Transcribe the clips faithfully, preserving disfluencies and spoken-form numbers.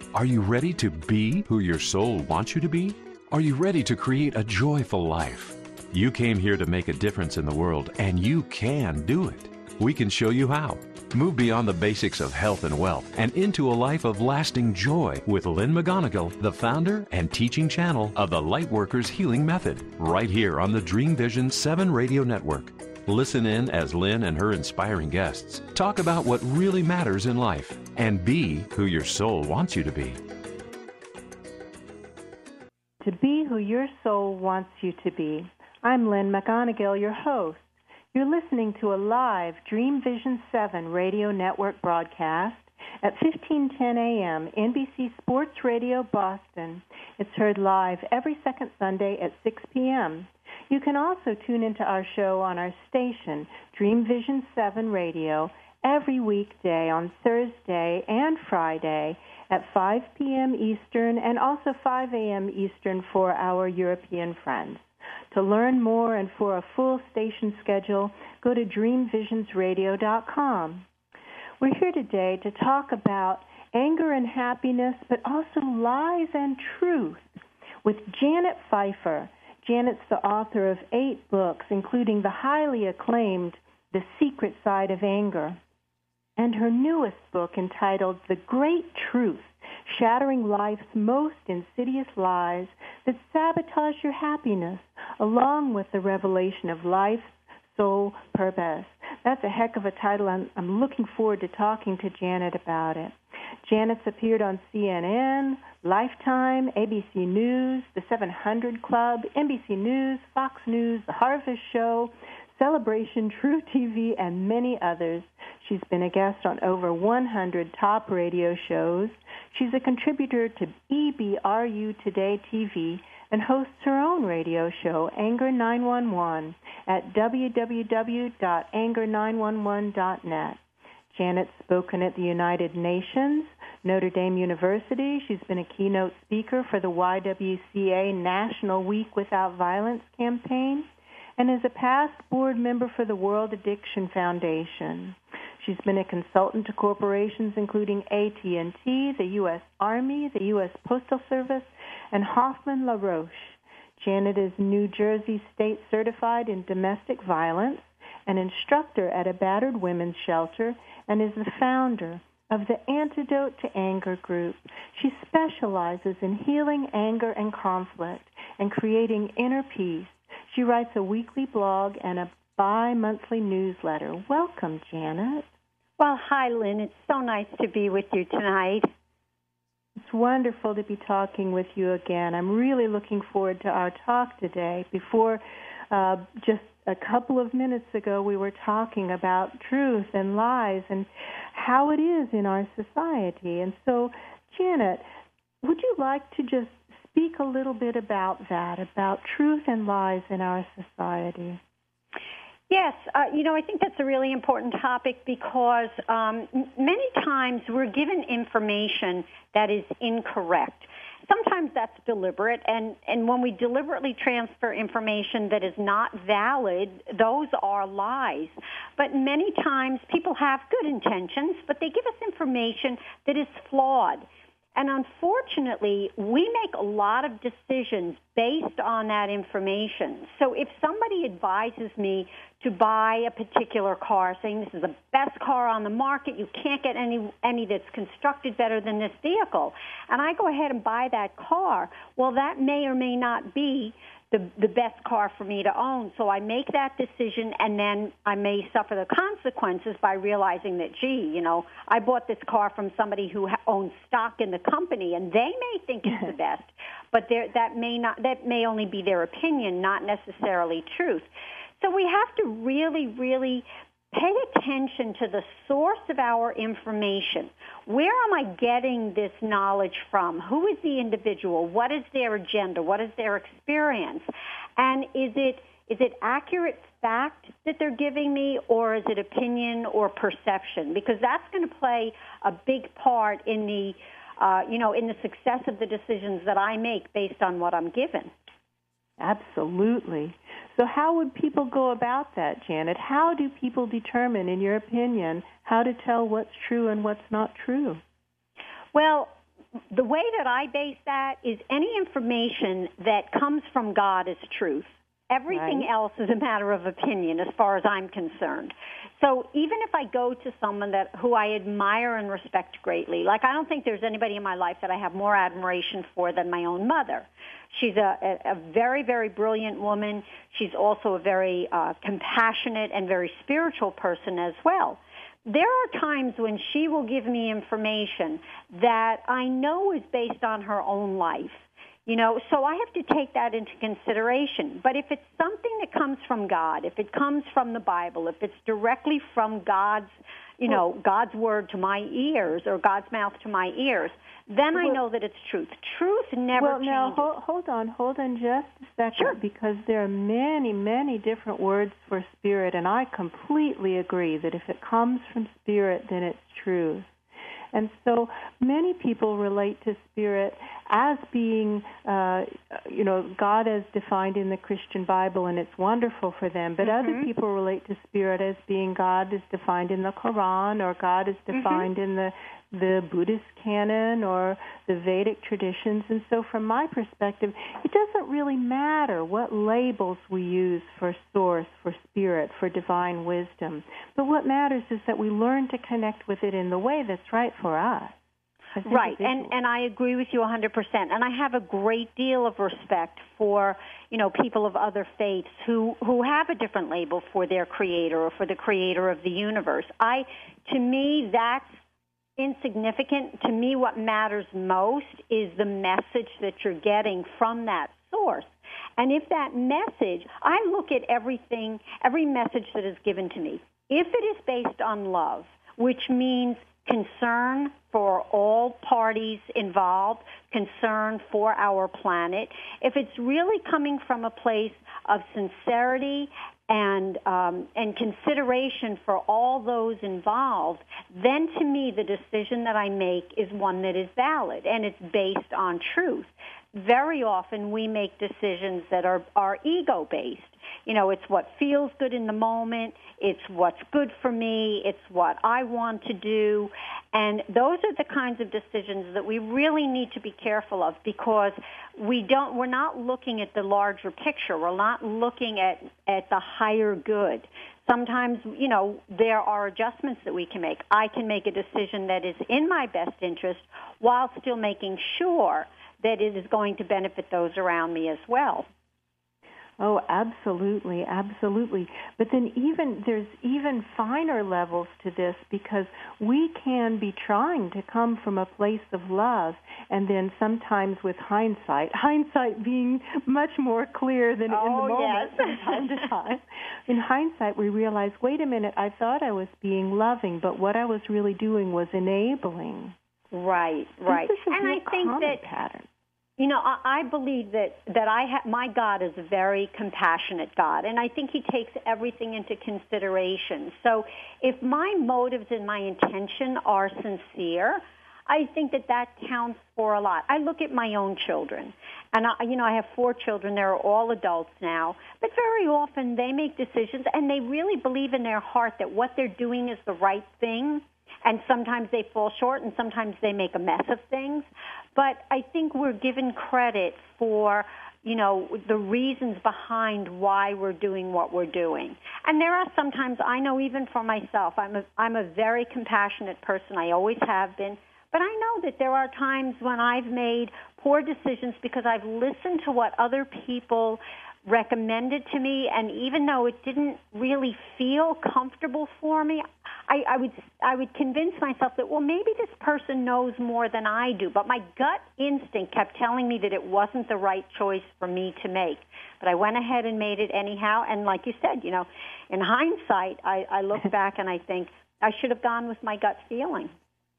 Are you ready to be who your soul wants you to be? Are you ready to create a joyful life? You came here to make a difference in the world, and you can do it. We can show you how. Move beyond the basics of health and wealth and into a life of lasting joy with Lynn McGonigal, the founder and teaching channel of the Lightworkers Healing Method, right here on the Dream Vision seven Radio Network. Listen in as Lynn and her inspiring guests talk about what really matters in life and be who your soul wants you to be. To be who your soul wants you to be. I'm Lynn McGonigal, your host. You're listening to a live Dream Vision seven Radio Network broadcast at fifteen ten a.m. N B C Sports Radio Boston. It's heard live every second Sunday at six p.m. You can also tune into our show on our station, Dream Vision seven Radio, every weekday on Thursday and Friday at five p.m. Eastern and also five a.m. Eastern for our European friends. To learn more and for a full station schedule, go to dream visions radio dot com. We're here today to talk about anger and happiness, but also lies and truth with Janet Pfeiffer. Janet's the author of eight books, including the highly acclaimed The Secret Side of Anger, and her newest book entitled The Great Truth, Shattering Life's Most Insidious Lies That Sabotage Your Happiness, along with the revelation of life's sole purpose. That's a heck of a title. I'm, I'm looking forward to talking to Janet about it. Janet's appeared on C N N, Lifetime, A B C News, The seven hundred Club, N B C News, Fox News, The Harvest Show, Celebration, True T V, and many others. She's been a guest on over one hundred top radio shows. She's a contributor to E B R U Today T V and hosts her own radio show, Anger nine one one, at w w w dot anger nine one one dot net. Janet's spoken at the United Nations, Notre Dame University. She's been a keynote speaker for the Y W C A National Week Without Violence campaign and is a past board member for the World Addiction Foundation. She's been a consultant to corporations including A T and T, the U S Army, the U S Postal Service, and Hoffman LaRoche. Janet is New Jersey State Certified in Domestic Violence, an instructor at a battered women's shelter, and is the founder of the Antidote to Anger group. She specializes in healing anger and conflict and creating inner peace. She writes a weekly blog and a bi-monthly newsletter. Welcome, Janet. Well, hi, Lynn. It's so nice to be with you tonight. It's wonderful to be talking with you again. I'm really looking forward to our talk today. Before uh, just a couple of minutes ago, we were talking about truth and lies and how it is in our society. And so, Janet, would you like to just speak a little bit about that, about truth and lies in our society? Yes, uh, you know, I think that's a really important topic because um, many times we're given information that is incorrect. Sometimes that's deliberate, and, and when we deliberately transfer information that is not valid, those are lies. But many times people have good intentions, but they give us information that is flawed. And unfortunately, we make a lot of decisions based on that information. So if somebody advises me to buy a particular car, saying this is the best car on the market, you can't get any any that's constructed better than this vehicle, and I go ahead and buy that car, well, that may or may not be the the best car for me to own. So I make that decision, and then I may suffer the consequences by realizing that, gee, you know, I bought this car from somebody who owns stock in the company, and they may think it's the best, but that may not that may only be their opinion, not necessarily truth. So we have to really, really pay attention to the source of our information. Where am I getting this knowledge from? Who is the individual? What is their agenda? What is their experience? And is it is it accurate fact that they're giving me, or is it opinion or perception? Because that's going to play a big part in the uh, you know in the success of the decisions that I make based on what I'm given. Absolutely. So how would people go about that, Janet? How do people determine, in your opinion, how to tell what's true and what's not true? Well, the way that I base that is any information that comes from God is truth. Everything right. else is a matter of opinion as far as I'm concerned. So even if I go to someone that who I admire and respect greatly, like I don't think there's anybody in my life that I have more admiration for than my own mother. She's a, a, a very, very brilliant woman. She's also a very uh, compassionate and very spiritual person as well. There are times when she will give me information that I know is based on her own life. You know, so I have to take that into consideration. But if it's something that comes from God, if it comes from the Bible, if it's directly from God's, you know, God's word to my ears or God's mouth to my ears, then I know that it's truth. Truth never well, changes. Well, now, hold, hold on, hold on just a second, sure. because there are many, many different words for spirit, and I completely agree that if it comes from spirit, then it's truth. And so many people relate to spirit as being, uh, you know, God as defined in the Christian Bible, and it's wonderful for them. But mm-hmm. other people relate to spirit as being God is defined in the Quran, or God is defined mm-hmm. in the the Buddhist canon or the Vedic traditions. And so from my perspective, it doesn't really matter what labels we use for source, for spirit, for divine wisdom. But what matters is that we learn to connect with it in the way that's right for us. Right, and and I agree with you one hundred percent. And I have a great deal of respect for, you know, people of other faiths who, who have a different label for their creator or for the creator of the universe. I, to me, that's insignificant. To me, what matters most is the message that you're getting from that source. And if that message, I look at everything, every message that is given to me, if it is based on love, which means concern for all parties involved, concern for our planet, if it's really coming from a place of sincerity and um, and consideration for all those involved, then to me the decision that I make is one that is valid and it's based on truth. Very often we make decisions that are, are ego-based. You know, it's what feels good in the moment, it's what's good for me, it's what I want to do, and those are the kinds of decisions that we really need to be careful of, because we don't, we're not looking at the larger picture, we're not looking at, at the higher good. Sometimes, you know, there are adjustments that we can make. I can make a decision that is in my best interest while still making sure that it is going to benefit those around me as well. Oh, absolutely, absolutely. But then even there's even finer levels to this, because we can be trying to come from a place of love, and then sometimes with hindsight, hindsight being much more clear than oh, in the moment yes. from time to time. In hindsight, we realize, wait a minute, I thought I was being loving, but what I was really doing was enabling. Right, right. This is a and real I think common that pattern. You know, I, I believe that, that I ha- my God is a very compassionate God, and I think he takes everything into consideration. So if my motives and my intention are sincere, I think that that counts for a lot. I look at my own children, and, I, you know, I have four children. They're all adults now, but very often they make decisions, and they really believe in their heart that what they're doing is the right thing. And sometimes they fall short, and sometimes they make a mess of things. But I think we're given credit for, you know, the reasons behind why we're doing what we're doing. And there are sometimes, I know even for myself, I'm a, I'm a very compassionate person. I always have been. But I know that there are times when I've made poor decisions because I've listened to what other people recommended to me, and even though it didn't really feel comfortable for me, I, I would I would convince myself that, well, maybe this person knows more than I do, but my gut instinct kept telling me that it wasn't the right choice for me to make. But I went ahead and made it anyhow, and like you said, you know, in hindsight, I, I look back and I think I should have gone with my gut feeling.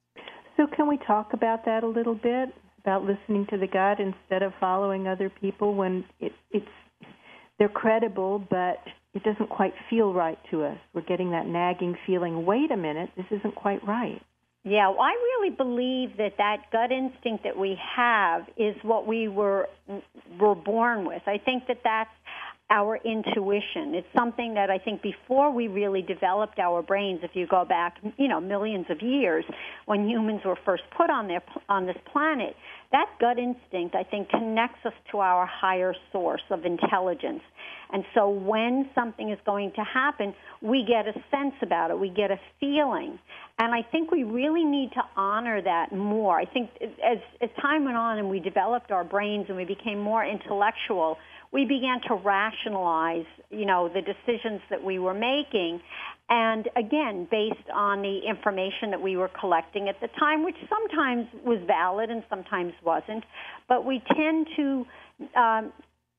So can we talk about that a little bit, about listening to the gut instead of following other people when it, it's they're credible, but it doesn't quite feel right to us? We're getting that nagging feeling, wait a minute, this isn't quite right. Yeah, well, I really believe that that gut instinct that we have is what we were were born with. I think that that's, our intuition. It's something that I think before we really developed our brains, if you go back, you know, millions of years, when humans were first put on their on this planet, that gut instinct, I think, connects us to our higher source of intelligence. And so when something is going to happen, we get a sense about it. We get a feeling. And I think we really need to honor that more. I think as, as time went on and we developed our brains and we became more intellectual, we began to rationalize, you know, the decisions that we were making. And again, based on the information that we were collecting at the time, which sometimes was valid and sometimes wasn't. But we tend to um,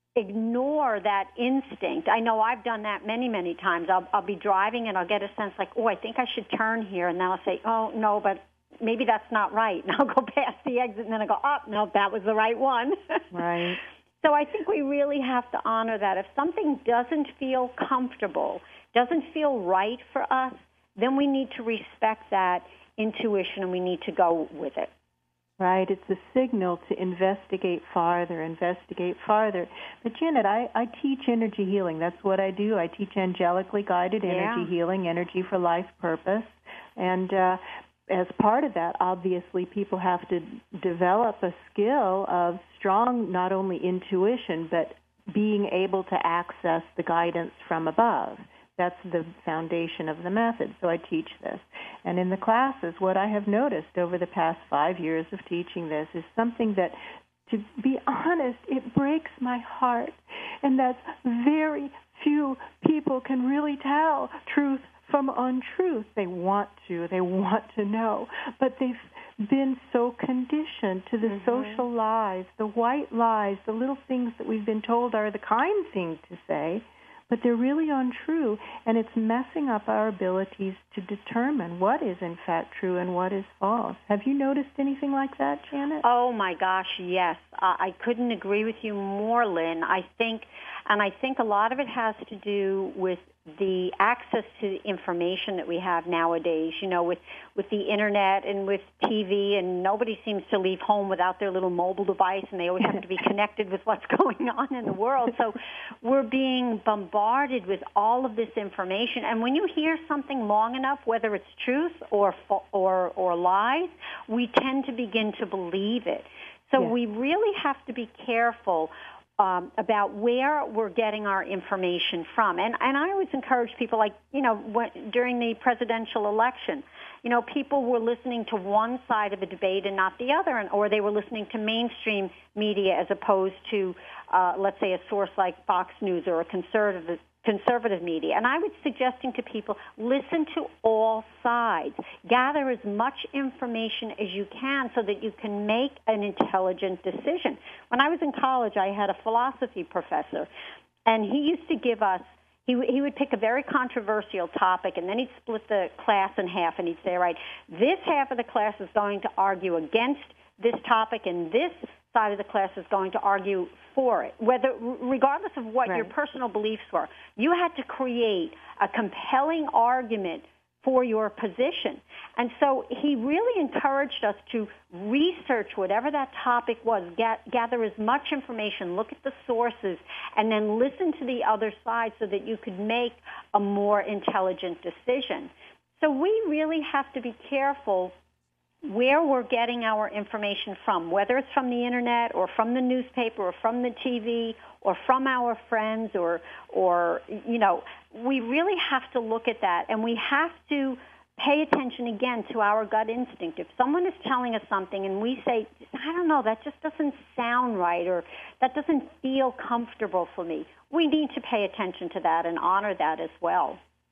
ignore that instinct. I know I've done that many, many times. I'll, I'll be driving and I'll get a sense like, oh, I think I should turn here. And then I'll say, oh, no, but maybe that's not right. And I'll go past the exit and then I go, oh, no, that was the right one. Right. So I think we really have to honor that. If something doesn't feel comfortable, doesn't feel right for us, then we need to respect that intuition and we need to go with it. Right. It's a signal to investigate farther, investigate farther. But, Janet, I, I teach energy healing. That's what I do. I teach angelically guided energy yeah. healing, energy for life purpose. And uh, as part of that, obviously, people have to develop a skill of strong, not only intuition, but being able to access the guidance from above. That's the foundation of the method. So I teach this. And in the classes, what I have noticed over the past five years of teaching this is something that, to be honest, it breaks my heart. And that's very few people can really tell truth from untruth. They want to. They want to know. But they've been so conditioned to the mm-hmm. social lies, the white lies, the little things that we've been told are the kind thing to say, but they're really untrue, and it's messing up our abilities to determine what is in fact true and what is false. Have you noticed anything like that, Janet? Oh, my gosh, yes. Uh, I couldn't agree with you more, Lynn. I think, and I think a lot of it has to do with the access to the information that we have nowadays, you know, with, with the Internet and with T V, and nobody seems to leave home without their little mobile device, and they always have to be connected with what's going on in the world. So we're being bombarded with all of this information, and when you hear something long enough, whether it's truth or or, or lies, we tend to begin to believe it. So yes. we really have to be careful Um, about where we're getting our information from. And and I always encourage people, like, you know, when, during the presidential election, you know, people were listening to one side of a debate and not the other, and, or they were listening to mainstream media as opposed to, uh, let's say, a source like Fox News or a conservative conservative media. And I was suggesting to people, listen to all sides. Gather as much information as you can so that you can make an intelligent decision. When I was in college, I had a philosophy professor, and he used to give us, he, he would pick a very controversial topic, and then he'd split the class in half, and he'd say, right, this half of the class is going to argue against this topic, and this side of the class is going to argue for it, whether regardless of what right. your personal beliefs were. You had to create a compelling argument for your position. And so he really encouraged us to research whatever that topic was, get, gather as much information, look at the sources, and then listen to the other side so that you could make a more intelligent decision. So we really have to be careful where we're getting our information from, whether it's from the Internet or from the newspaper or from the T V or from our friends or, or you know, we really have to look at that, and we have to pay attention again to our gut instinct. If someone is telling us something and we say, I don't know, that just doesn't sound right, or that doesn't feel comfortable for me, we need to pay attention to that and honor that as well.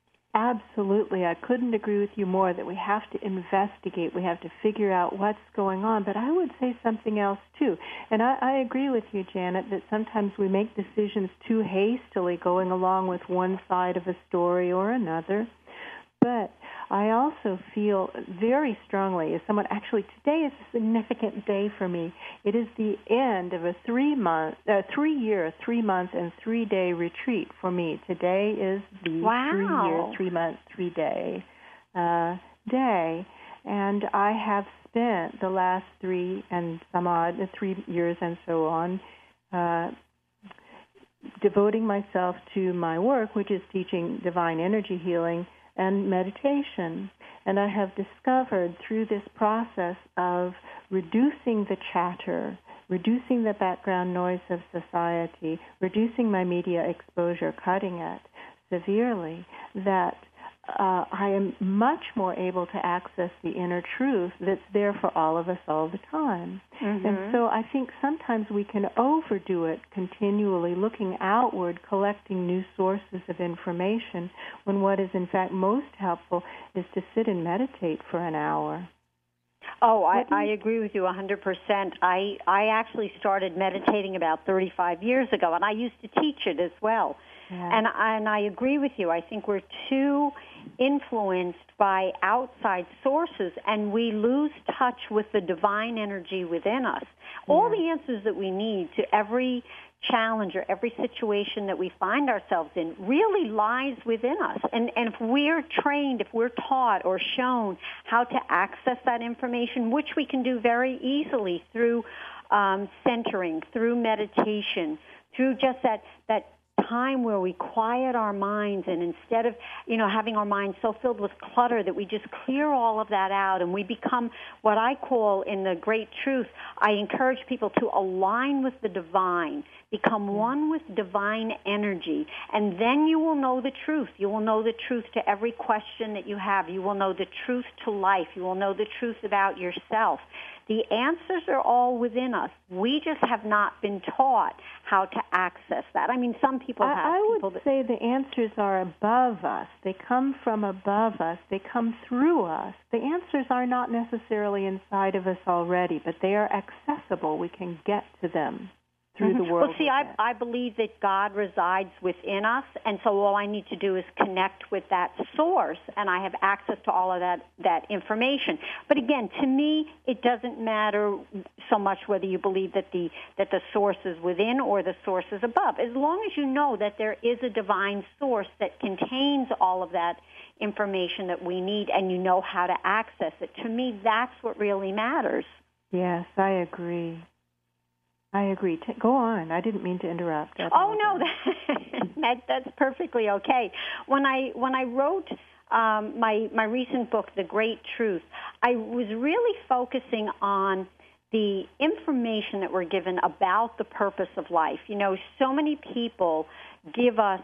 Absolutely. I couldn't agree with you more that we have to investigate. We have to figure out what's going on. But I would say something else, too. And I, I agree with you, Janet, that sometimes we make decisions too hastily going along with one side of a story or another. But I also feel very strongly, as someone, actually today is a significant day for me. It is the end of a three-month, uh, three-year, three-month, and three-day retreat for me. Today is the wow. three-year, three-month, three-day uh, day, and I have spent the last three and some odd, three years and so on, uh, devoting myself to my work, which is teaching divine energy healing and meditation. And I have discovered through this process of reducing the chatter, reducing the background noise of society, reducing my media exposure, cutting it severely, that uh, I am much more able to access the inner truth that's there for all of us all the time. Mm-hmm. And so I think sometimes we can overdo it continually, looking outward, collecting new sources of information, when what is in fact most helpful is to sit and meditate for an hour. Oh, I, I agree with you one hundred percent. I, I actually started meditating about thirty-five years ago, and I used to teach it as well. Yeah. And, and I agree with you. I think we're too influenced by outside sources, and we lose touch with the divine energy within us. Yeah. All the answers that we need to every challenge or every situation that we find ourselves in really lies within us. And, and if we're trained, if we're taught or shown how to access that information, which we can do very easily through um, centering, through meditation, through just that, that time where we quiet our minds, and instead of, you know, having our minds so filled with clutter that we just clear all of that out and we become what I call in the Great Truth, I encourage people to align with the divine, become one with divine energy, and then you will know the truth. You will know the truth to every question that you have. You will know the truth to life. You will know the truth about yourself. The answers are all within us. We just have not been taught how to access that. I mean, some people have. I, I people would that, say the answers are above us. They come from above us. They come through us. The answers are not necessarily inside of us already, but they are accessible. We can get to them through mm-hmm. the world. Well, see, I, I believe that God resides within us, and so all I need to do is connect with that source, and I have access to all of that, that information. But again, to me, it doesn't matter so much whether you believe that the that the source is within or the source is above. As long as you know that there is a divine source that contains all of that information that we need, and you know how to access it, to me, that's what really matters. Yes, I agree. I agree. T- go on. I didn't mean to interrupt. Oh no, that, that that's perfectly okay. When I when I wrote um, my my recent book, The Great Truth, I was really focusing on the information that we're given about the purpose of life. You know, so many people give us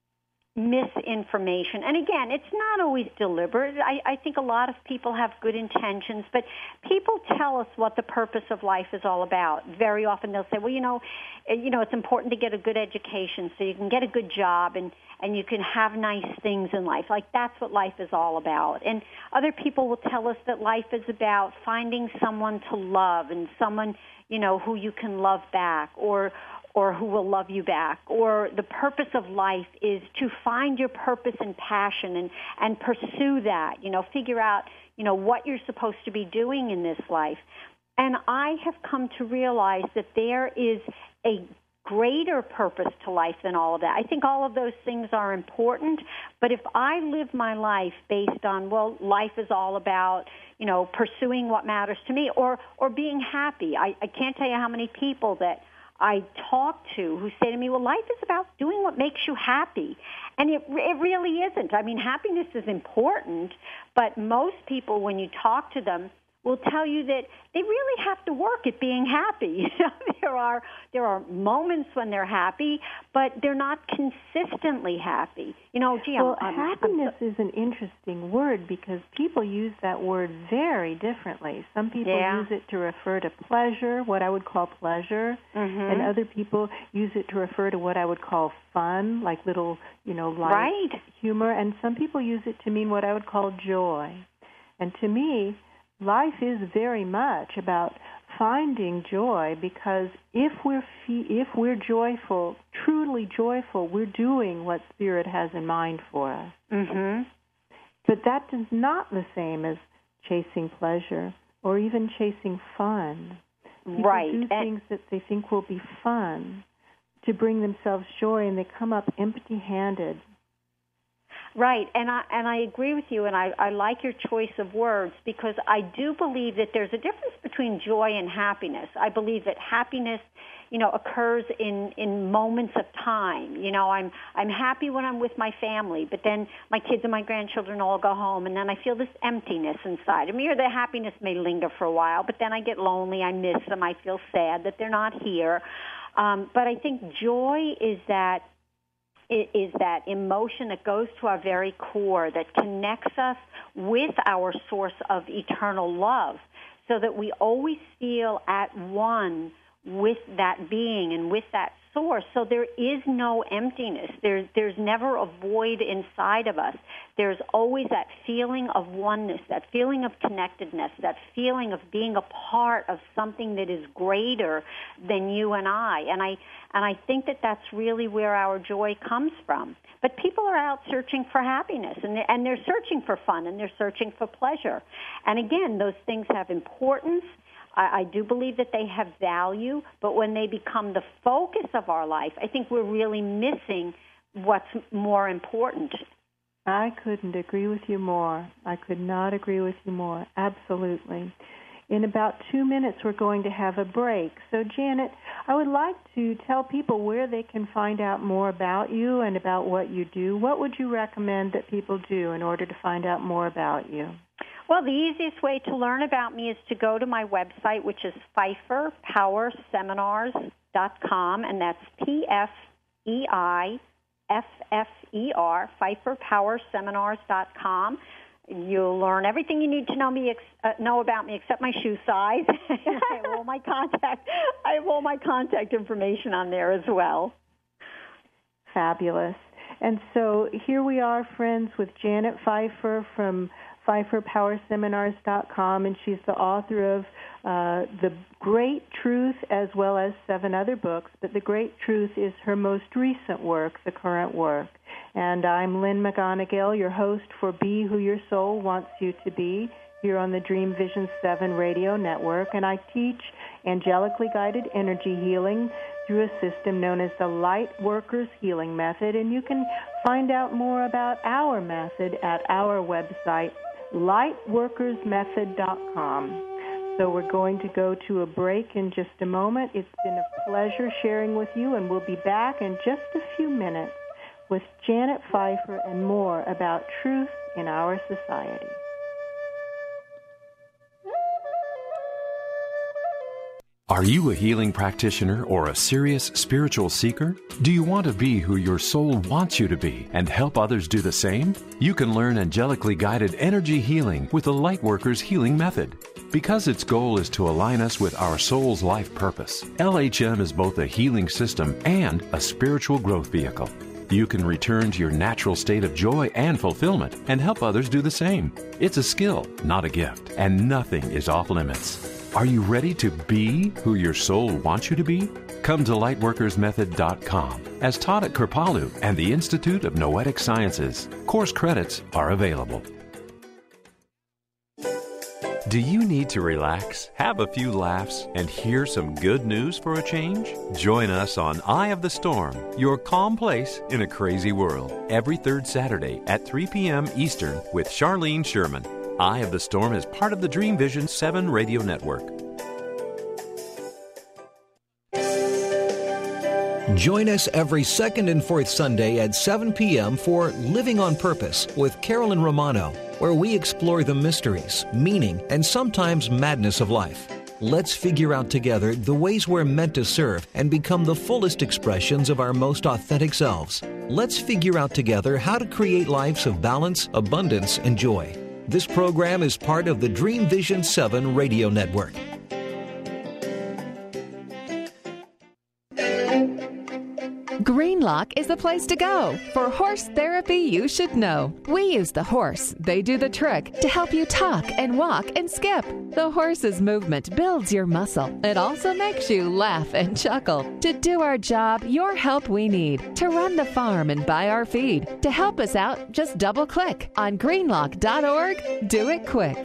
misinformation. And again, it's not always deliberate. I, I think a lot of people have good intentions, but people tell us what the purpose of life is all about. Very often they'll say, well, you know, you know, it's important to get a good education so you can get a good job and, and you can have nice things in life. Like, that's what life is all about. And other people will tell us that life is about finding someone to love and someone, you know, who you can love back, or or who will love you back, or the purpose of life is to find your purpose and passion and, and pursue that, you know, figure out, you know, what you're supposed to be doing in this life. And I have come to realize that there is a greater purpose to life than all of that. I think all of those things are important, but if I live my life based on, well, life is all about, you know, pursuing what matters to me, or, or being happy. I, I can't tell you how many people that I talk to who say to me, well, life is about doing what makes you happy. And it it really isn't. I mean, happiness is important, but most people, when you talk to them, will tell you that they really have to work at being happy. You know, there are there are moments when they're happy, but they're not consistently happy. You know, gee, well, I'm, happiness I'm, is an interesting word because people use that word very differently. Some people yeah. use it to refer to pleasure, what I would call pleasure, mm-hmm. and other people use it to refer to what I would call fun, like little, you know, light right. humor, and some people use it to mean what I would call joy. And to me, life is very much about finding joy, because if we're fe- if we're joyful, truly joyful, we're doing what Spirit has in mind for us. Mm-hmm. But that is not the same as chasing pleasure or even chasing fun. People right. do things that they think will be fun to bring themselves joy, and they come up empty-handed. Right, and I and I agree with you, and I, I like your choice of words because I do believe that there's a difference between joy and happiness. I believe that happiness, you know, occurs in, in moments of time. You know, I'm I'm happy when I'm with my family, but then my kids and my grandchildren all go home, and then I feel this emptiness inside of me, or the happiness may linger for a while, but then I get lonely, I miss them, I feel sad that they're not here. Um, but I think joy is that is that emotion that goes to our very core, that connects us with our source of eternal love, so that we always feel at one with that being and with that source. So there is no emptiness. There's, there's never a void inside of us. There's always that feeling of oneness, that feeling of connectedness, that feeling of being a part of something that is greater than you and I. And I and I think that that's really where our joy comes from. But people are out searching for happiness, and they're, and they're searching for fun, and they're searching for pleasure. And again, those things have importance. I, I do believe that they have value, but when they become the focus of our life, I think we're really missing what's more important. I couldn't agree with you more. I could not agree with you more. Absolutely. In about two minutes, we're going to have a break. So, Janet, I would like to tell people where they can find out more about you and about what you do. What would you recommend that people do in order to find out more about you? Well, the easiest way to learn about me is to go to my website, which is Pfeiffer Power Seminars dot com, and that's P F E I F F E R, Pfeiffer Power Seminars dot com. You'll learn everything you need to know me, uh, know about me, except my shoe size. I have all my contact. I have all my contact information on there as well. Fabulous. And so here we are, friends, with Janet Pfeiffer from Pfeiffer Power Seminars dot com, and she's the author of uh, The Great Truth as well as seven other books, but The Great Truth is her most recent work, the current work. And I'm Lynn McGonigal, your host for Be Who Your Soul Wants You to Be, here on the Dream Vision seven radio network, and I teach angelically guided energy healing through a system known as the Light Workers Healing Method, and you can find out more about our method at our website, light workers method dot com. So we're going to go to a break in just a moment. It's been a pleasure sharing with you, and we'll be back in just a few minutes with Janet Pfeiffer and more about truth in our society. Are you a healing practitioner or a serious spiritual seeker? Do you want to be who your soul wants you to be and help others do the same? You can learn angelically guided energy healing with the Lightworkers Healing Method. Because its goal is to align us with our soul's life purpose, L H M is both a healing system and a spiritual growth vehicle. You can return to your natural state of joy and fulfillment and help others do the same. It's a skill, not a gift, and nothing is off limits. Are you ready to be who your soul wants you to be? Come to light workers method dot com. As taught at Kripalu and the Institute of Noetic Sciences, course credits are available. Do you need to relax, have a few laughs, and hear some good news for a change? Join us on Eye of the Storm, your calm place in a crazy world, every third Saturday at three p.m. Eastern with Charlene Sherman. Eye of the Storm is part of the Dream Vision seven radio network. Join us every second and fourth Sunday at seven p.m. for Living on Purpose with Carolyn Romano, where we explore the mysteries, meaning, and sometimes madness of life. Let's figure out together the ways we're meant to serve and become the fullest expressions of our most authentic selves. Let's figure out together how to create lives of balance, abundance, and joy. This program is part of the Dream Vision seven radio network. Greenlock is the place to go for horse therapy you should know. We use the horse, they do the trick, to help you talk and walk and skip. The horse's movement builds your muscle. It also makes you laugh and chuckle. To do our job, your help we need. To run the farm and buy our feed. To help us out, just double click on greenlock dot org. Do it quick.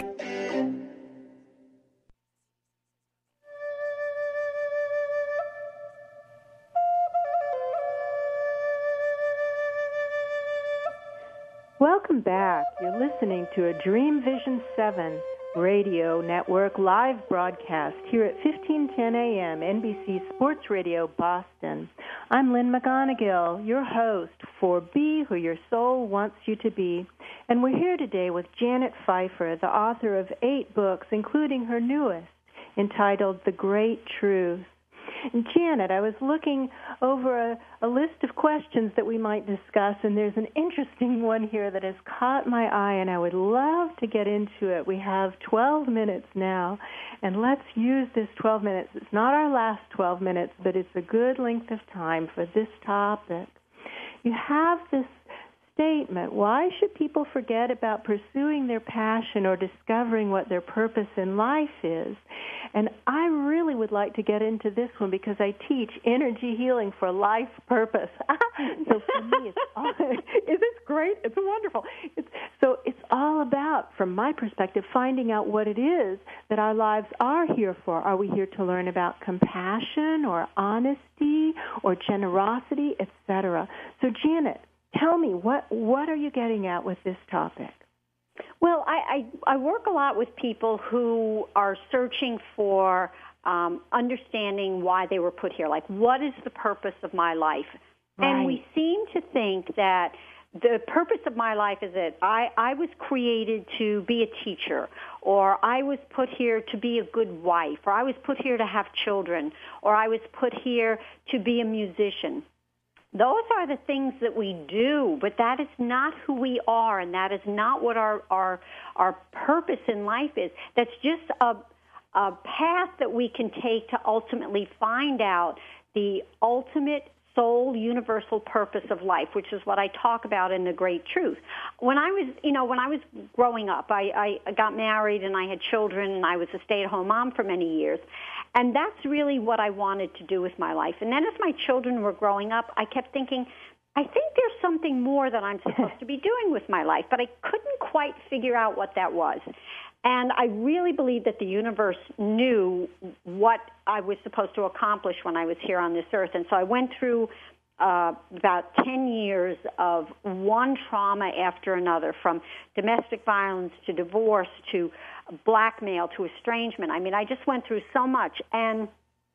Welcome back. You're listening to a Dream Vision seven Radio Network live broadcast here at fifteen ten a.m. N B C Sports Radio, Boston. I'm Lynn McGonigal, your host for Be Who Your Soul Wants You to Be. And we're here today with Janet Pfeiffer, the author of eight books, including her newest, entitled The Great Truth. And Janet, I was looking over a, a list of questions that we might discuss, and there's an interesting one here that has caught my eye, and I would love to get into it. We have twelve minutes now, and let's use this twelve minutes. It's not our last twelve minutes, but it's a good length of time for this topic. You have this statement, why should people forget about pursuing their passion or discovering what their purpose in life is? And I really would like to get into this one because I teach energy healing for life purpose. So for me, it's all, is this great? It's wonderful. It's, so it's all about, from my perspective, finding out what it is that our lives are here for. Are we here to learn about compassion or honesty or generosity, et cetera? So Janet, tell me, what what are you getting at with this topic? Well, I, I, I work a lot with people who are searching for um, understanding why they were put here. Like, what is the purpose of my life? Right. And we seem to think that the purpose of my life is that I, I was created to be a teacher, or I was put here to be a good wife, or I was put here to have children, or I was put here to be a musician. Those are the things that we do, but that is not who we are, and that is not what our our, our purpose in life is. That's just a, a path that we can take to ultimately find out the ultimate soul universal purpose of life, which is what I talk about in The Great Truth. When I was, you know, when I was growing up, I, I got married and I had children, and I was a stay-at-home mom for many years. And that's really what I wanted to do with my life. And then as my children were growing up, I kept thinking, I think there's something more that I'm supposed to be doing with my life, but I couldn't quite figure out what that was. And I really believe that the universe knew what I was supposed to accomplish when I was here on this earth. And so I went through uh, about ten years of one trauma after another, from domestic violence to divorce to blackmail to estrangement. I mean, I just went through so much. And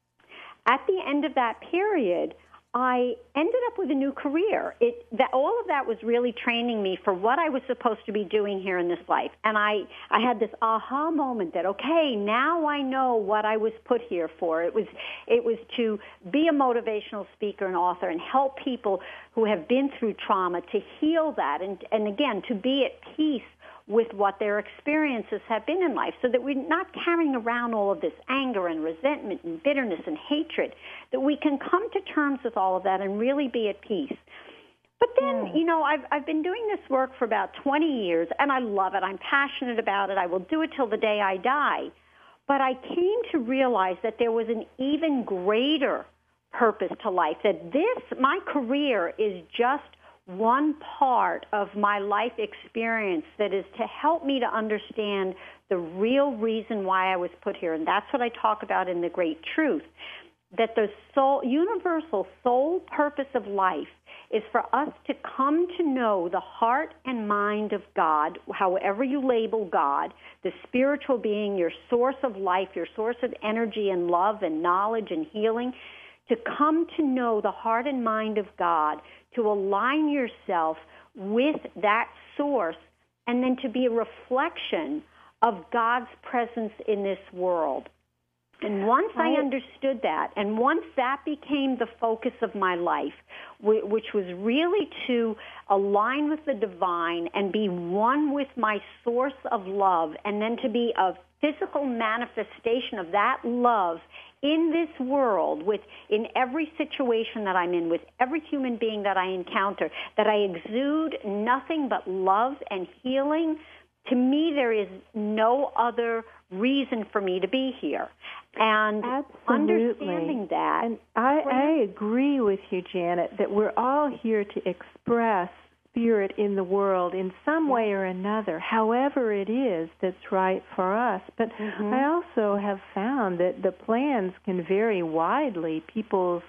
at the end of that period, I ended up with a new career. It that all of that was really training me for what I was supposed to be doing here in this life. And I, I had this aha moment that, okay, now I know what I was put here for. It was it was to be a motivational speaker and author and help people who have been through trauma to heal that, and, and again, to be at peace with what their experiences have been in life, so that we're not carrying around all of this anger and resentment and bitterness and hatred, that we can come to terms with all of that and really be at peace. But then, yeah. you know, I've, I've been doing this work for about twenty years, and I love it. I'm passionate about it. I will do it till the day I die. But I came to realize that there was an even greater purpose to life, that this, my career, is just one part of my life experience that is to help me to understand the real reason why I was put here. And that's what I talk about in The Great Truth, that the soul, universal soul purpose of life is for us to come to know the heart and mind of God, however you label God, the spiritual being, your source of life, your source of energy and love and knowledge and healing, to come to know the heart and mind of God, to align yourself with that source, and then to be a reflection of God's presence in this world. And once I understood that, and once that became the focus of my life, which was really to align with the divine and be one with my source of love, and then to be a physical manifestation of that love in this world, with in every situation that I'm in, with every human being that I encounter, that I exude nothing but love and healing, to me there is no other reason for me to be here. And Absolutely. understanding that. And I, I agree with you, Janet, that we're all here to express spirit in the world in some way or another, however it is that's right for us. But mm-hmm. I also have found that the plans can vary widely. People's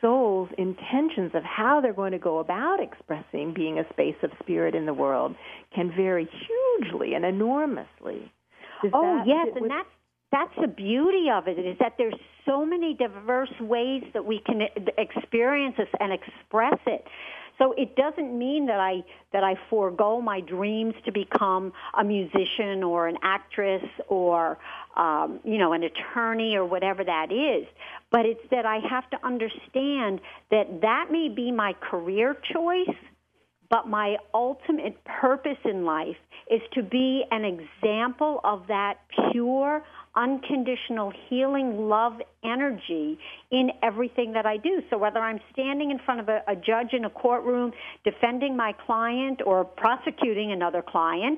soul's intentions of how they're going to go about expressing being a space of spirit in the world can vary hugely and enormously. Does oh, that, yes, it, and with, that's, that's the beauty of it, is that there's so many diverse ways that we can experience this and express it. So it doesn't mean that I that I forego my dreams to become a musician or an actress or um, you know an attorney or whatever that is. But it's that I have to understand that that may be my career choice, but my ultimate purpose in life is to be an example of that pure, unconditional healing love energy in everything that I do. So whether I'm standing in front of a, a judge in a courtroom defending my client or prosecuting another client,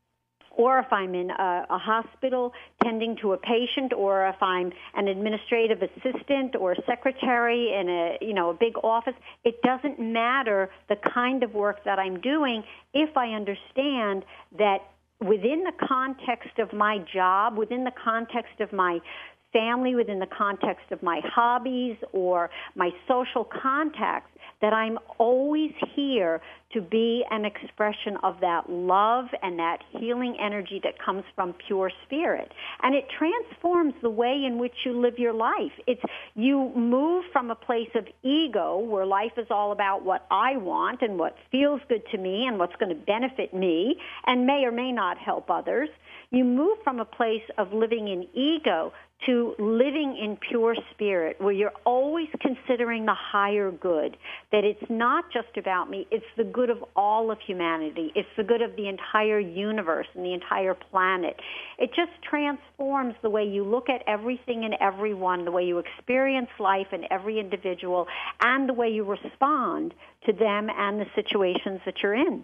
or if I'm in a, a hospital tending to a patient, or if I'm an administrative assistant or secretary in a, you know, a big office, it doesn't matter the kind of work that I'm doing if I understand that within the context of my job, within the context of my family, within the context of my hobbies or my social contacts, that I'm always here to be an expression of that love and that healing energy that comes from pure spirit. And it transforms the way in which you live your life. It's you move from a place of ego where life is all about what I want and what feels good to me and what's going to benefit me and may or may not help others. You move from a place of living in ego to living in pure spirit, where you're always considering the higher good, that it's not just about me, it's the good of all of humanity, it's the good of the entire universe and the entire planet. It just transforms the way you look at everything and everyone, the way you experience life and every individual, and the way you respond to them and the situations that you're in.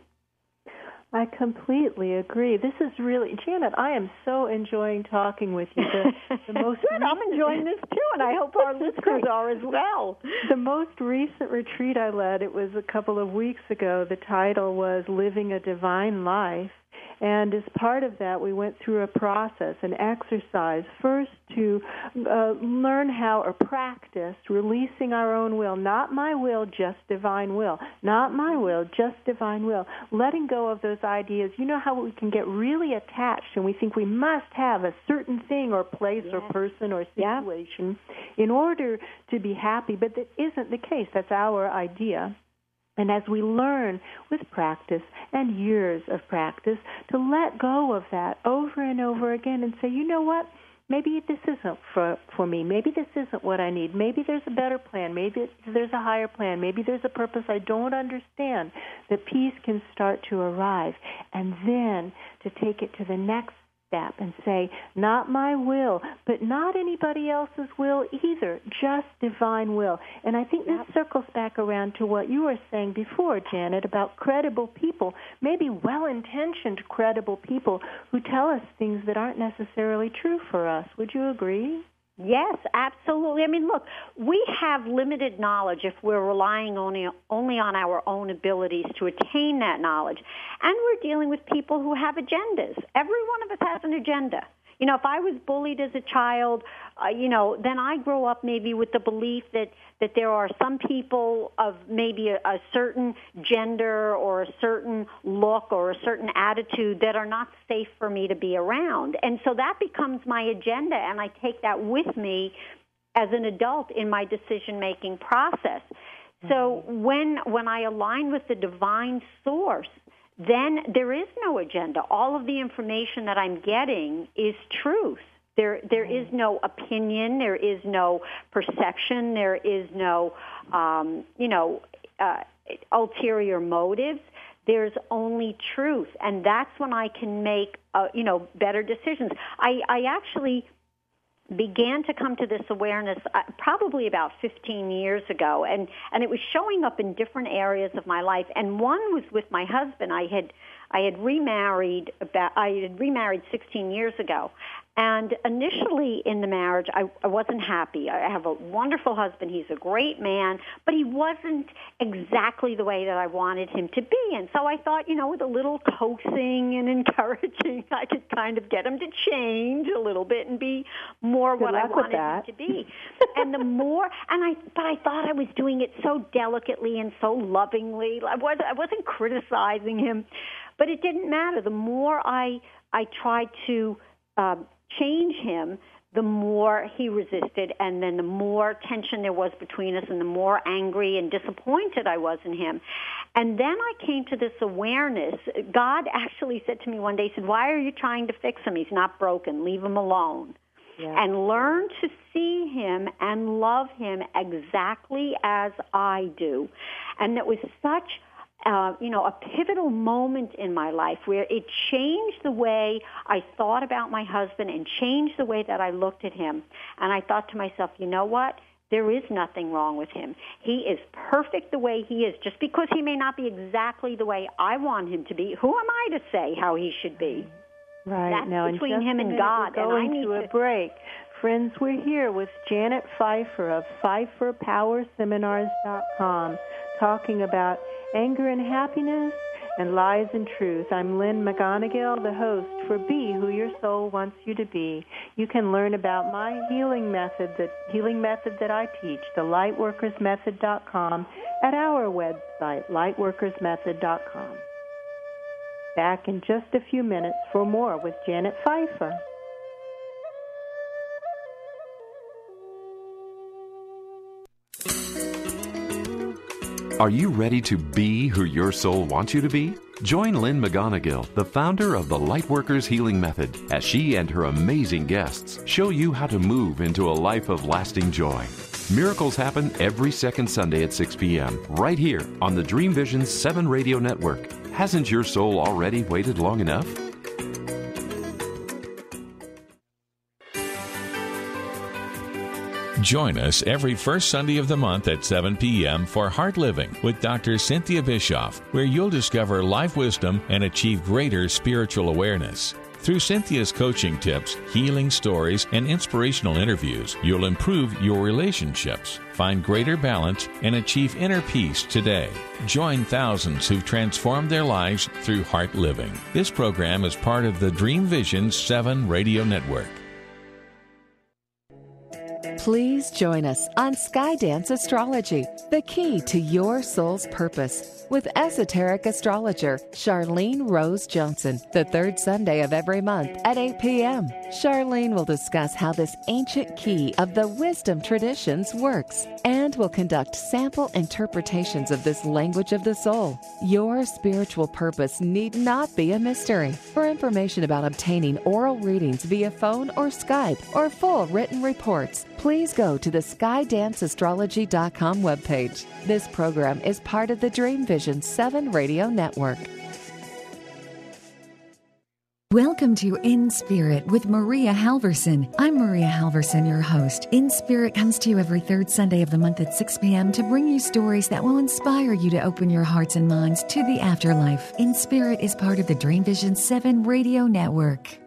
I completely agree. This is really, Janet, I am so enjoying talking with you. The, the most Good, I'm enjoying this too, and I hope our listeners are as well. The most recent retreat I led, it was a couple of weeks ago. The title was Living a Divine Life. And as part of that, we went through a process, an exercise, first to uh, learn how or practice releasing our own will, not my will, just divine will, not my will, just divine will, letting go of those ideas. You know how we can get really attached and we think we must have a certain thing or place yes. or person or situation yeah. in order to be happy, but that isn't the case. That's our idea. And as we learn with practice and years of practice to let go of that over and over again and say, you know what, maybe this isn't for, for me. Maybe this isn't what I need. Maybe there's a better plan. Maybe there's a higher plan. Maybe there's a purpose I don't understand. The peace can start to arrive. And then to take it to the next step and say, not my will, but not anybody else's will either, just divine will. And I think this circles back around to what you were saying before, Janet, about credible people, maybe well-intentioned credible people who tell us things that aren't necessarily true for us. Would you agree? Yes, absolutely. I mean, look, we have limited knowledge if we're relying only, only on our own abilities to attain that knowledge. And we're dealing with people who have agendas. Every one of us has an agenda. You know, if I was bullied as a child, uh, you know, then I grow up maybe with the belief that, that there are some people of maybe a, a certain gender or a certain look or a certain attitude that are not safe for me to be around. And so that becomes my agenda, and I take that with me as an adult in my decision-making process. So when when I align with the divine source, then there is no agenda. All of the information that I'm getting is truth. There, there is no opinion. There is no perception. There is no, um, you know, uh, ulterior motives. There's only truth, and that's when I can make, uh, you know, better decisions. I, I actually began to come to this awareness uh, probably about fifteen years ago, and, and it was showing up in different areas of my life. And one was with my husband. I had I had remarried about I had remarried sixteen years ago. And initially in the marriage, I, I wasn't happy. I have a wonderful husband. He's a great man, but he wasn't exactly the way that I wanted him to be. And so I thought, you know, with a little coaxing and encouraging, I could kind of get him to change a little bit and be more Good what I luck with wanted that. him to be. And the more, and I, but I thought I was doing it so delicately and so lovingly. I was, I wasn't criticizing him, but it didn't matter. The more I, I tried to uh, change him, the more he resisted, and then the more tension there was between us, and the more angry and disappointed I was in him. And then I came to this awareness. God actually said to me one day, he said, why are you trying to fix him? He's not broken. Leave him alone. Yeah. And learn to see him and love him exactly as I do. And it was such Uh, you know, a pivotal moment in my life where it changed the way I thought about my husband and changed the way that I looked at him. And I thought to myself, you know what? There is nothing wrong with him. He is perfect the way he is. Just because he may not be exactly the way I want him to be, who am I to say how he should be? Right. That's now, between him and minute, God. We're going and I need to a to... break. Friends, we're here with Janet Pfeiffer of Pfeiffer Power Seminars dot com talking about anger and happiness and lies and truth. I'm Lynn McGonigal, the host for Be Who Your Soul Wants You to Be. You can learn about my healing method, the healing method that I teach, the lightworkers method dot com, at our website, lightworkers method dot com. Back in just a few minutes for more with Janet Pfeiffer. Are you ready to be who your soul wants you to be? Join Lynn McGonigal, the founder of the Lightworkers Healing Method, as she and her amazing guests show you how to move into a life of lasting joy. Miracles happen every second Sunday at six p.m. right here on the Dream Vision seven Radio Network. Hasn't your soul already waited long enough? Join us every first Sunday of the month at seven p.m. for Heart Living with Doctor Cynthia Bischoff, where you'll discover life wisdom and achieve greater spiritual awareness. Through Cynthia's coaching tips, healing stories, and inspirational interviews, you'll improve your relationships, find greater balance, and achieve inner peace today. Join thousands who've transformed their lives through Heart Living. This program is part of the Dream Vision seven Radio Network. Please join us on Skydance Astrology, the key to your soul's purpose, with esoteric astrologer Charlene Rose Johnson, the third Sunday of every month at eight p.m. Charlene will discuss how this ancient key of the wisdom traditions works and will conduct sample interpretations of this language of the soul. Your spiritual purpose need not be a mystery. For information about obtaining oral readings via phone or Skype or full written reports, please go to the skydance astrology dot com webpage. This program is part of the Dream Vision seven Radio Network. Welcome to In Spirit with Maria Halverson. I'm Maria Halverson, your host. In Spirit comes to you every third Sunday of the month at six p.m. to bring you stories that will inspire you to open your hearts and minds to the afterlife. In Spirit is part of the Dream Vision seven Radio Network.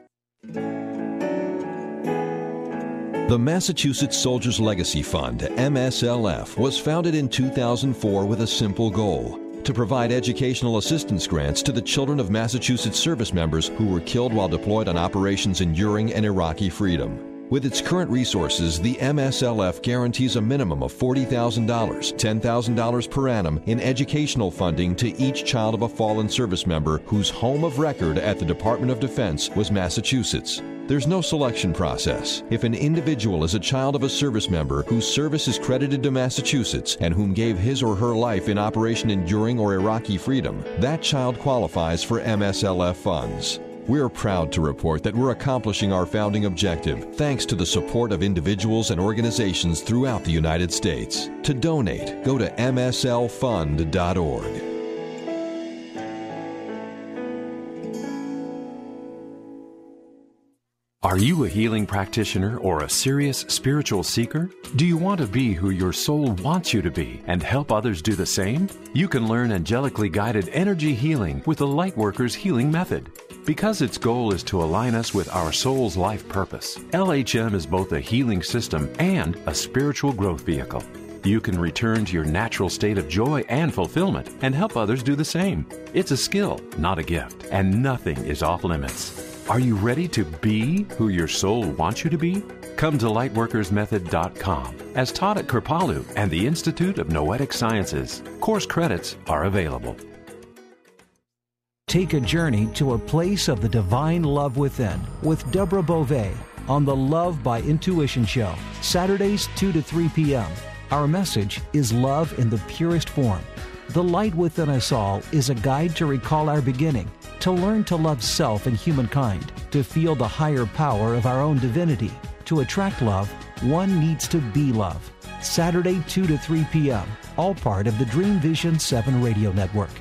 The Massachusetts Soldiers Legacy Fund, M S L F, was founded in two thousand four with a simple goal: to provide educational assistance grants to the children of Massachusetts service members who were killed while deployed on operations enduring and Iraqi freedom. With its current resources, the M S L F guarantees a minimum of forty thousand dollars, ten thousand dollars per annum in educational funding to each child of a fallen service member whose home of record at the Department of Defense was Massachusetts. There's no selection process. If an individual is a child of a service member whose service is credited to Massachusetts and whom gave his or her life in Operation Enduring or Iraqi Freedom, that child qualifies for M S L F funds. We're proud to report that we're accomplishing our founding objective thanks to the support of individuals and organizations throughout the United States. To donate, go to M S L fund dot org. Are you a healing practitioner or a serious spiritual seeker? Do you want to be who your soul wants you to be and help others do the same? You can learn angelically guided energy healing with the Lightworkers Healing Method. Because its goal is to align us with our soul's life purpose, L H M is both a healing system and a spiritual growth vehicle. You can return to your natural state of joy and fulfillment and help others do the same. It's a skill, not a gift, and nothing is off limits. Are you ready to be who your soul wants you to be? Come to lightworkers method dot com as taught at Kripalu and the Institute of Noetic Sciences. Course credits are available. Take a journey to a place of the divine love within with Deborah Beauvais on the Love by Intuition Show, Saturdays two to three p.m. Our message is love in the purest form. The light within us all is a guide to recall our beginning, to learn to love self and humankind, to feel the higher power of our own divinity. To attract love, one needs to be love. Saturday, two to three p.m., all part of the Dream Vision seven Radio Network.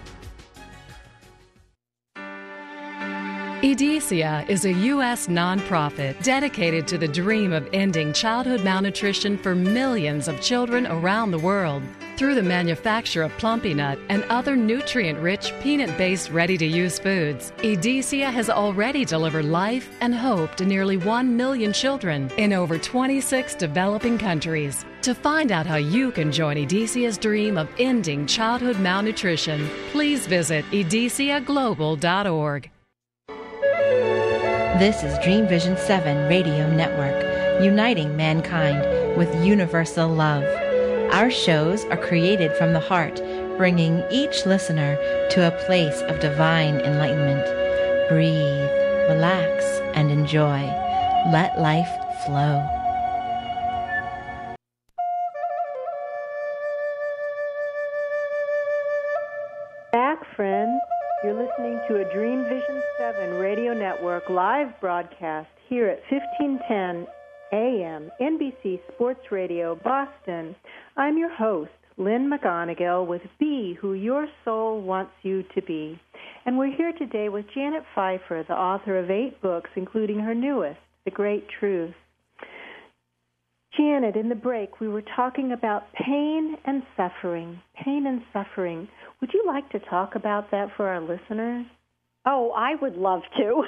Edesia is a U S nonprofit dedicated to the dream of ending childhood malnutrition for millions of children around the world. Through the manufacture of Plumpy Nut and other nutrient-rich, peanut-based, ready-to-use foods, Edesia has already delivered life and hope to nearly one million children in over twenty-six developing countries. To find out how you can join Edesia's dream of ending childhood malnutrition, please visit edesia global dot org. This is Dream Vision seven Radio Network, uniting mankind with universal love. Our shows are created from the heart, bringing each listener to a place of divine enlightenment. Breathe, relax, and enjoy. Let life flow. Back, friends. You're listening to a Dream Vision seven Radio Network live broadcast here at fifteen ten A M N B C Sports Radio, Boston. I'm your host, Lynn McGonigal, with Be Who Your Soul Wants You to Be. And we're here today with Janet Pfeiffer, the author of eight books, including her newest, The Great Truth. Janet, in the break, we were talking about pain and suffering. Pain and suffering. Would you like to talk about that for our listeners? Oh, I would love to.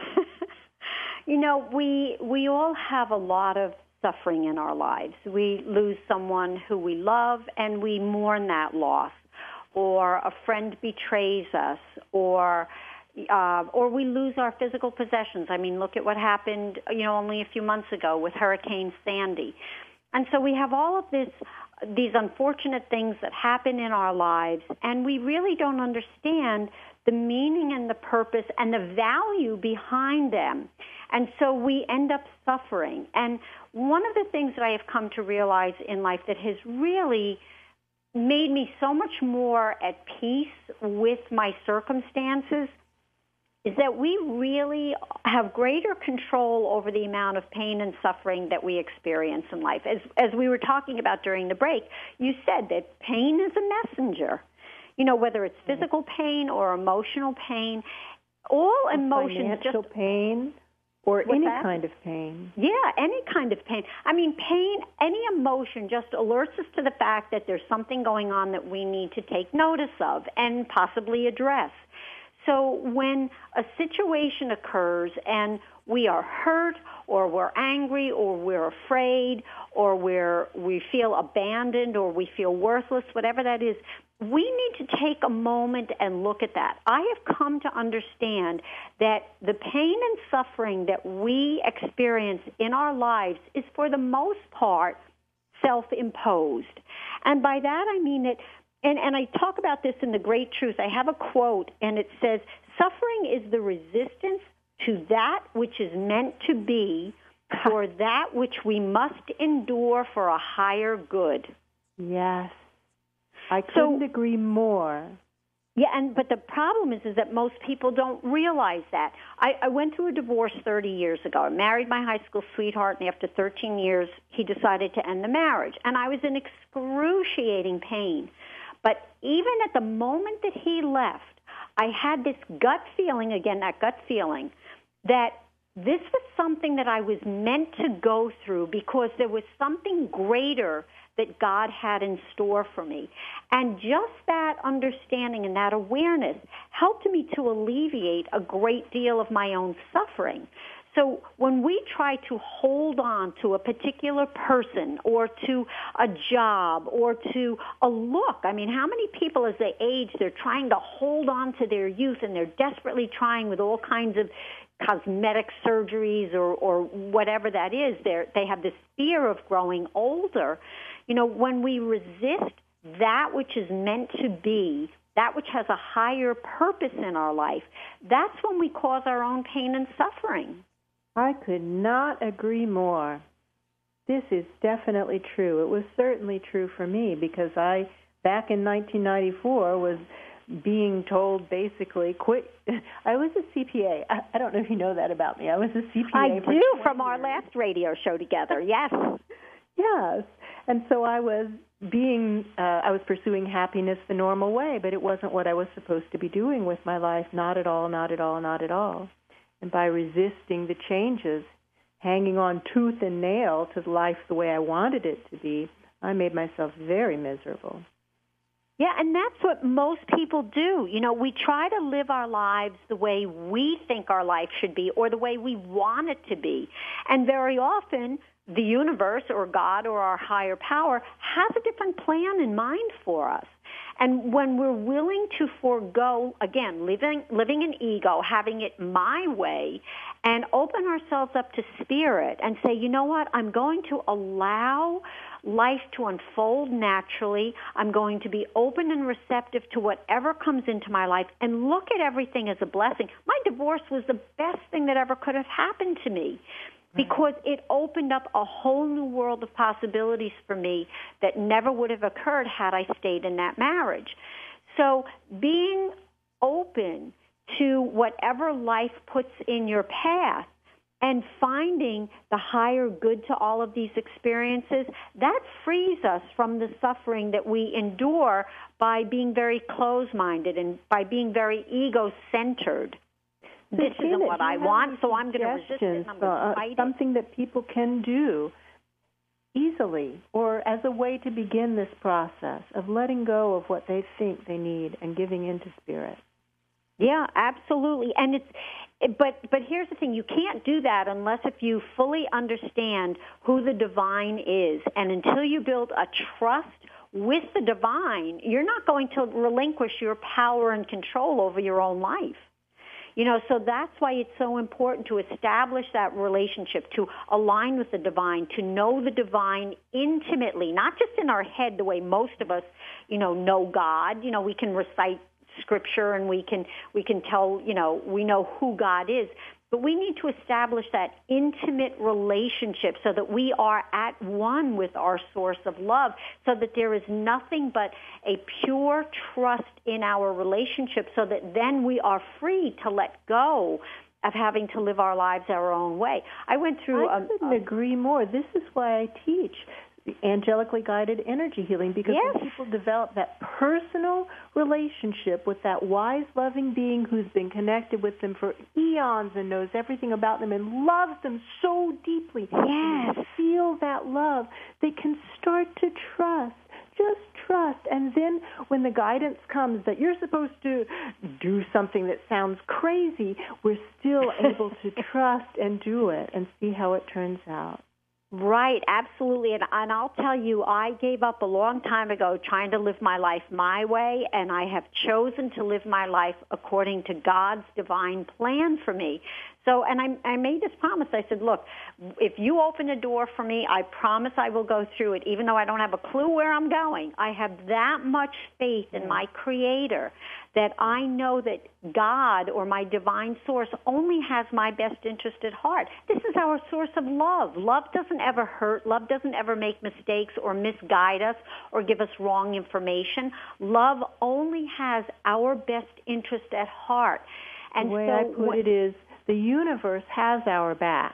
You know, we we all have a lot of suffering in our lives. We lose someone who we love, and we mourn that loss. Or a friend betrays us, or uh, or we lose our physical possessions. I mean, look at what happened, you know, only a few months ago with Hurricane Sandy. And so we have all of this, these unfortunate things that happen in our lives, and we really don't understand the meaning and the purpose and the value behind them. And so we end up suffering. And one of the things that I have come to realize in life that has really made me so much more at peace with my circumstances is that we really have greater control over the amount of pain and suffering that we experience in life. As as we were talking about during the break, you said that pain is a messenger. You know, whether it's physical pain or emotional pain, all or emotions financial just pain or What's any that? kind of pain. Yeah, any kind of pain. I mean, pain, any emotion just alerts us to the fact that there's something going on that we need to take notice of and possibly address. So when a situation occurs and we are hurt or we're angry or we're afraid or we're, we feel abandoned or we feel worthless, whatever that is, we need to take a moment and look at that. I have come to understand that the pain and suffering that we experience in our lives is for the most part self-imposed. And by that I mean that And, and I talk about this in The Great Truth. I have a quote, and it says, suffering is the resistance to that which is meant to be for that which we must endure for a higher good. Yes. I couldn't so, agree more. Yeah, and but the problem is, is that most people don't realize that. I, I went through a divorce thirty years ago. I married my high school sweetheart, and after thirteen years, he decided to end the marriage. And I was in excruciating pain. But even at the moment that he left, I had this gut feeling, again, that gut feeling, that this was something that I was meant to go through because there was something greater that God had in store for me. And just that understanding and that awareness helped me to alleviate a great deal of my own suffering. So when we try to hold on to a particular person or to a job or to a look, I mean, how many people as they age, they're trying to hold on to their youth and they're desperately trying with all kinds of cosmetic surgeries or, or whatever that is. They're, they have this fear of growing older. You know, when we resist that which is meant to be, that which has a higher purpose in our life, that's when we cause our own pain and suffering. I could not agree more. This is definitely true. It was certainly true for me because I, back in nineteen ninety-four, was being told basically, quit. I was a C P A. I, I don't know if you know that about me. I was a C P A. I for do, from our last radio show together, yes. Yes. And so I was being, uh, I was pursuing happiness the normal way, but it wasn't what I was supposed to be doing with my life. Not at all, not at all, not at all. And by resisting the changes, hanging on tooth and nail to life the way I wanted it to be, I made myself very miserable. Yeah, and that's what most people do. You know, we try to live our lives the way we think our life should be or the way we want it to be. And very often, the universe or God or our higher power has a different plan in mind for us. And when we're willing to forego, again, living living in ego, having it my way, and open ourselves up to spirit and say, you know what, I'm going to allow life to unfold naturally. I'm going to be open and receptive to whatever comes into my life and look at everything as a blessing. My divorce was the best thing that ever could have happened to me, because it opened up a whole new world of possibilities for me that never would have occurred had I stayed in that marriage. So being open to whatever life puts in your path and finding the higher good to all of these experiences, that frees us from the suffering that we endure by being very closed-minded and by being very ego-centered. This isn't what I want, so I'm going to resist it and I'm going to fight it. Something that people can do easily or as a way to begin this process of letting go of what they think they need and giving into spirit. Yeah, absolutely. And it's but but here's the thing, you can't do that unless if you fully understand who the divine is. And until you build a trust with the divine, you're not going to relinquish your power and control over your own life. You know, so that's why it's so important to establish that relationship, to align with the divine, to know the divine intimately, not just in our head the way most of us, you know, know God. You know, we can recite scripture and we can we can tell, you know, we know who God is. But we need to establish that intimate relationship so that we are at one with our source of love, so that there is nothing but a pure trust in our relationship, so that then we are free to let go of having to live our lives our own way. I went through... I couldn't a, a, agree more. This is why I teach angelically guided energy healing, because yes. when people develop that personal relationship with that wise, loving being who's been connected with them for eons and knows everything about them and loves them so deeply, yes. and feel that love, they can start to trust. Just trust. And then when the guidance comes that you're supposed to do something that sounds crazy, we're still able to trust and do it and see how it turns out. Right, absolutely. And, and I'll tell you, I gave up a long time ago trying to live my life my way, and I have chosen to live my life according to God's divine plan for me. So, and I, I made this promise. I said, look, if you open a door for me, I promise I will go through it, even though I don't have a clue where I'm going. I have that much faith in my Creator that I know that God or my divine source only has my best interest at heart. This is our source of love. Love doesn't ever hurt. Love doesn't ever make mistakes or misguide us or give us wrong information. Love only has our best interest at heart. And the way so I put it is, the universe has our back.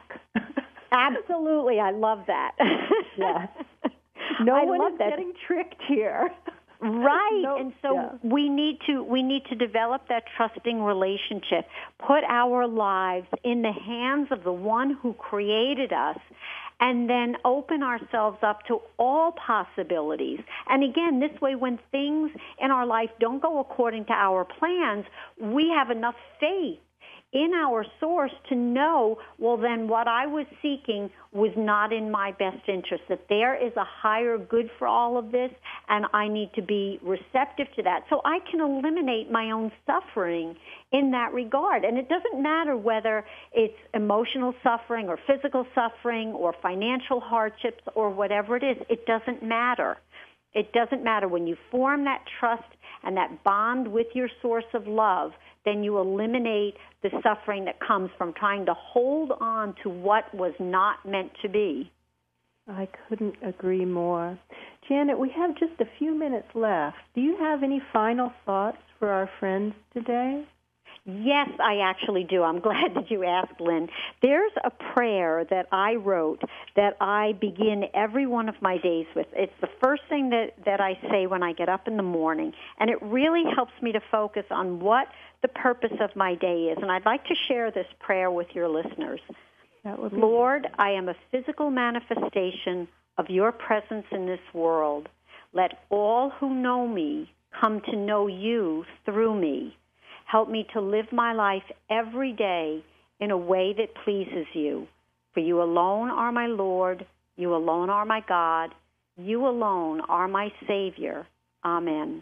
Absolutely. I love that. Yes. No I one love is that. getting tricked here. Right, no, and so yeah. we need to we need to develop that trusting relationship, put our lives in the hands of the one who created us, and then open ourselves up to all possibilities. And again, this way, when things in our life don't go according to our plans, we have enough faith in our source to know, well, then what I was seeking was not in my best interest, that there is a higher good for all of this, and I need to be receptive to that. So I can eliminate my own suffering in that regard. And it doesn't matter whether it's emotional suffering or physical suffering or financial hardships or whatever it is. It doesn't matter. It doesn't matter. When you form that trust and that bond with your source of love, then you eliminate the suffering that comes from trying to hold on to what was not meant to be. I couldn't agree more. Janet, we have just a few minutes left. Do you have any final thoughts for our friends today? Yes, I actually do. I'm glad that you asked, Lynn. There's a prayer that I wrote that I begin every one of my days with. It's the first thing that, that I say when I get up in the morning, and it really helps me to focus on what the purpose of my day is. And I'd like to share this prayer with your listeners. That would be Lord, I am a physical manifestation of your presence in this world. Let all who know me come to know you through me. Help me to live my life every day in a way that pleases you. For you alone are my Lord. You alone are my God. You alone are my Savior. Amen.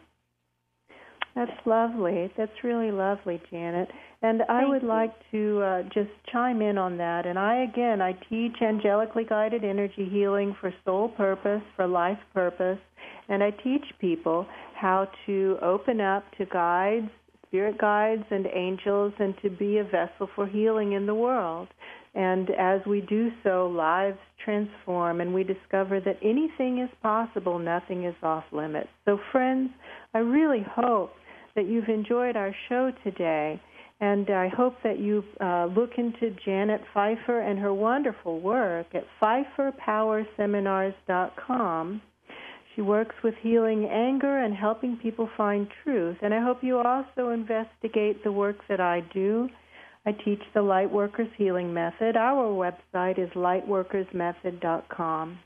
That's lovely. That's really lovely, Janet. And I Thank would you. like to uh, just chime in on that. And I, again, I teach angelically guided energy healing for soul purpose, for life purpose. And I teach people how to open up to guides, spirit guides and angels, and to be a vessel for healing in the world. And as we do so, lives transform, and we discover that anything is possible, nothing is off limits. So, friends, I really hope that you've enjoyed our show today, and I hope that you uh, look into Janet Pfeiffer and her wonderful work at Pfeiffer Power Seminars dot com. She works with healing anger and helping people find truth. And I hope you also investigate the work that I do. I teach the Lightworkers Healing Method. Our website is lightworkers method dot com.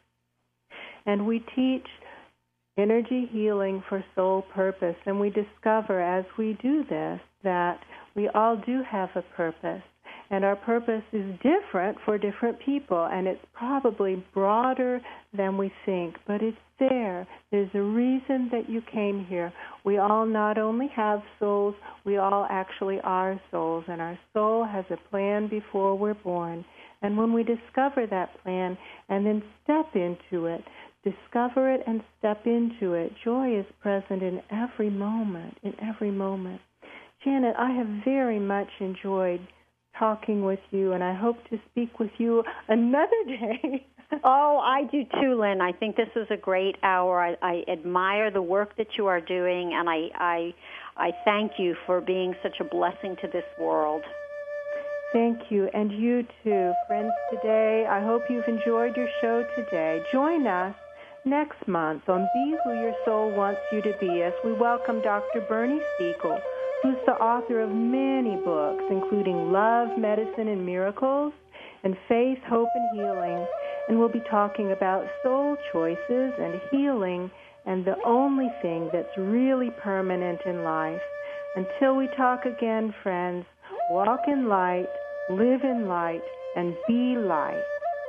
And we teach energy healing for soul purpose. And we discover as we do this that we all do have a purpose. And our purpose is different for different people, and it's probably broader than we think, but it's there. There's a reason that you came here. We all not only have souls, we all actually are souls, and our soul has a plan before we're born. And when we discover that plan and then step into it, discover it and step into it, joy is present in every moment, in every moment. Janet, I have very much enjoyed talking with you, and I hope to speak with you another day. Oh, I do too, Lynn. I think this is a great hour. I, I admire the work that you are doing, and I, I, I thank you for being such a blessing to this world. Thank you, and you too, friends. Today, I hope you've enjoyed your show today. Join us next month on Be Who Your Soul Wants You to Be as we welcome Doctor Bernie Siegel, who's the author of many books, including Love, Medicine, and Miracles, and Faith, Hope, and Healing. And we'll be talking about soul choices and healing and the only thing that's really permanent in life. Until we talk again, friends, walk in light, live in light, and be light.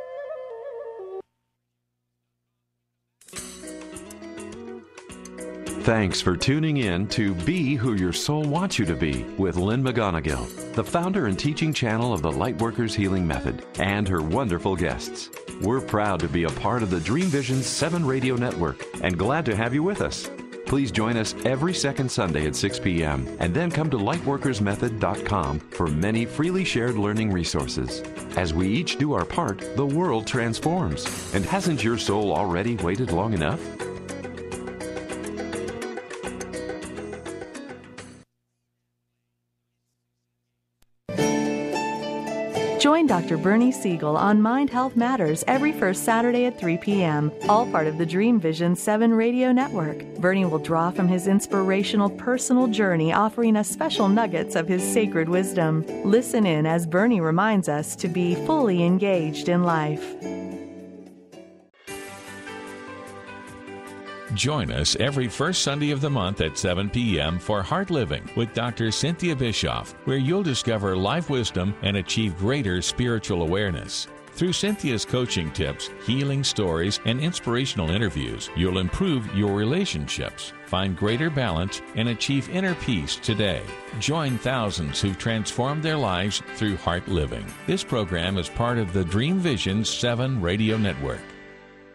Thanks for tuning in to Be Who Your Soul Wants You to Be with Lynn McGonigal, the founder and teaching channel of the Lightworkers Healing Method, and her wonderful guests. We're proud to be a part of the Dream Vision seven Radio Network and glad to have you with us. Please join us every second Sunday at six p.m. and then come to lightworkers method dot com for many freely shared learning resources. As we each do our part, the world transforms. And hasn't your soul already waited long enough? Join Doctor Bernie Siegel on Mind Health Matters every first Saturday at three p.m., all part of the Dream Vision seven radio network. Bernie will draw from his inspirational personal journey, offering us special nuggets of his sacred wisdom. Listen in as Bernie reminds us to be fully engaged in life. Join us every first Sunday of the month at seven p.m. for Heart Living with Doctor Cynthia Bischoff, where you'll discover life wisdom and achieve greater spiritual awareness. Through Cynthia's coaching tips, healing stories, and inspirational interviews, you'll improve your relationships, find greater balance, and achieve inner peace today. Join thousands who've transformed their lives through Heart Living. This program is part of the Dream Vision seven radio network.